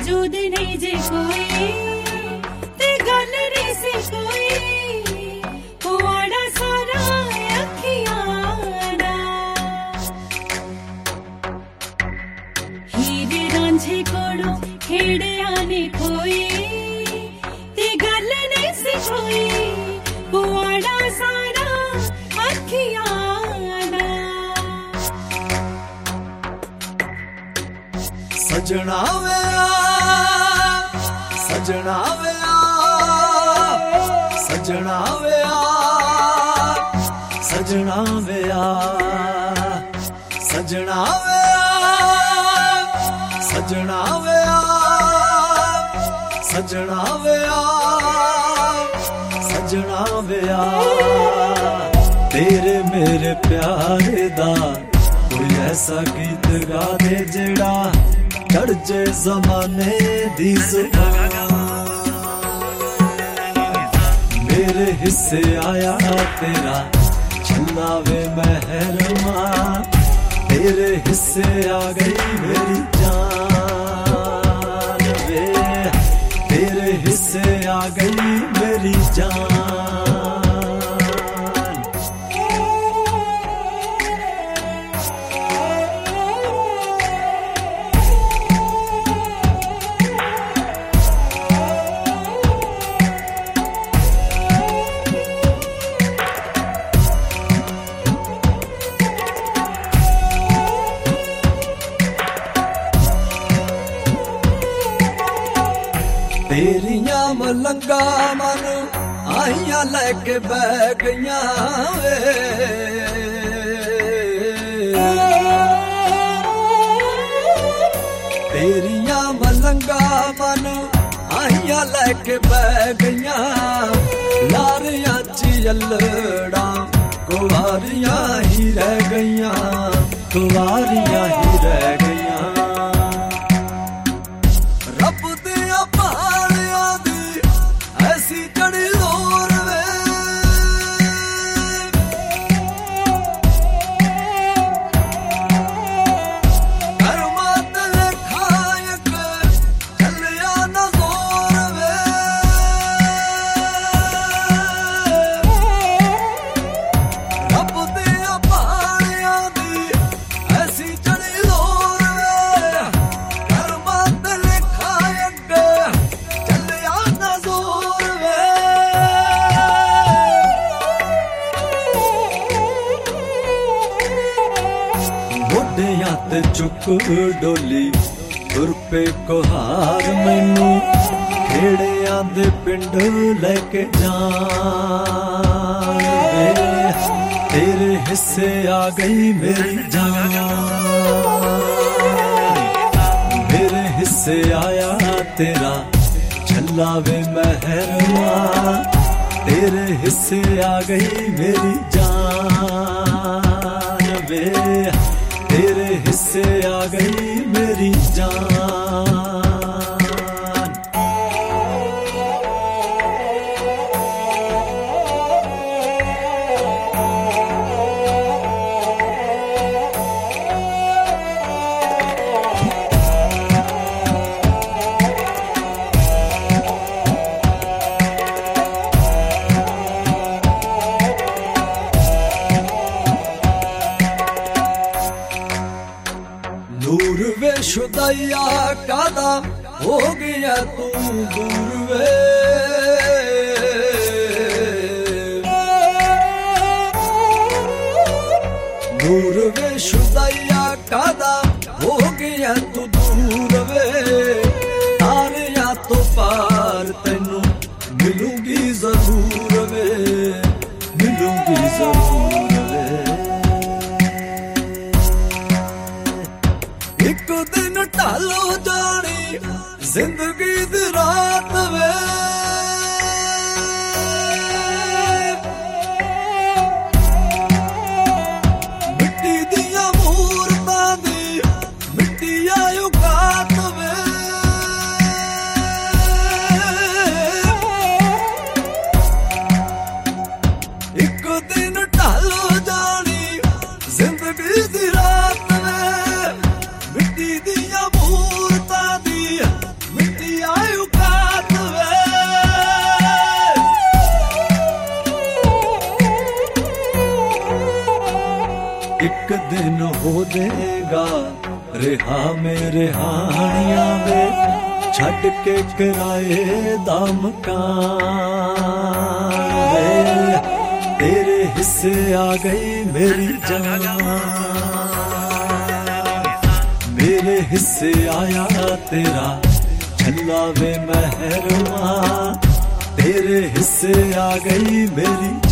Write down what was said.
मौजूद नहीं जे कोई ते गल नहीं सी कोई कुआड़ा सारा अखियां दा हीरे रांझे कोड़ो खेड़िया ने खोई ते गल नहीं सी कोई कुआड़ा सारा अखियां दा सजना वे सजना वे सजना वे सजना वे सजना वे सजना वे सजना वे सजना वे तेरे मेरे प्यारे दा कोई ऐसा गीत गा दे जेड़ा चढ़ जे जमाने दी जुबान मेरे हिस्से आया तेरा छल्ला वे महरमा तेरे हिस्से आ गई मेरी जान वे तेरे हिस्से आ गई मेरी जान तेरिया मलंगा मन आइया लैके बह गईया तेरिया मलंगा मन आइया लैके बह गईया लारिया चियलड़ा कुवारियां ही रह गईया कुवारियां ही रह गईया रब दिया पहाड़िया दी ऐसी चढ़ी लोर वे करमात खायक चलिया न जोर वे रब दिया पहाड़िया दी ऐसी चढ़ी लोर वे करमात खायक चलिया न जोर वे मोढियां ते चुक डोली तुर पे कोहार मैनू खेड़ियां दे पिंड लेके जान वे तेरे हिस्से आ गई मेरी जान मेरे हिस्से आया तेरा छल्ला वे महरमा तेरे हिस्से आ गई मेरी जान वे तेरे हिस्से आ गई मेरी जान दूर वे शुदैया कादा हो गया तू दूर वे दूर वे शुदैया कादा हो गया तू दूर वे तारिया तो पार तेनू मिलूंगी जरूर वे मिलूंगी जरूर वे एक दिन टालो जानी जिंदगी दी रात वे मिट्टी दिया मूरतां दी मिट्टी आयो गात वे एक दिन टालो जानी जिंदगी दी रात वे मिट्टी दिया मूरतां दी दिन हो देगा रिहा मेरे हानिया वे छट के किराए दा मकान वे तेरे हिस्से आ गई मेरी जान मेरे हिस्से आया तेरा छल्ला वे मेहरबान तेरे हिस्से आ गई मेरी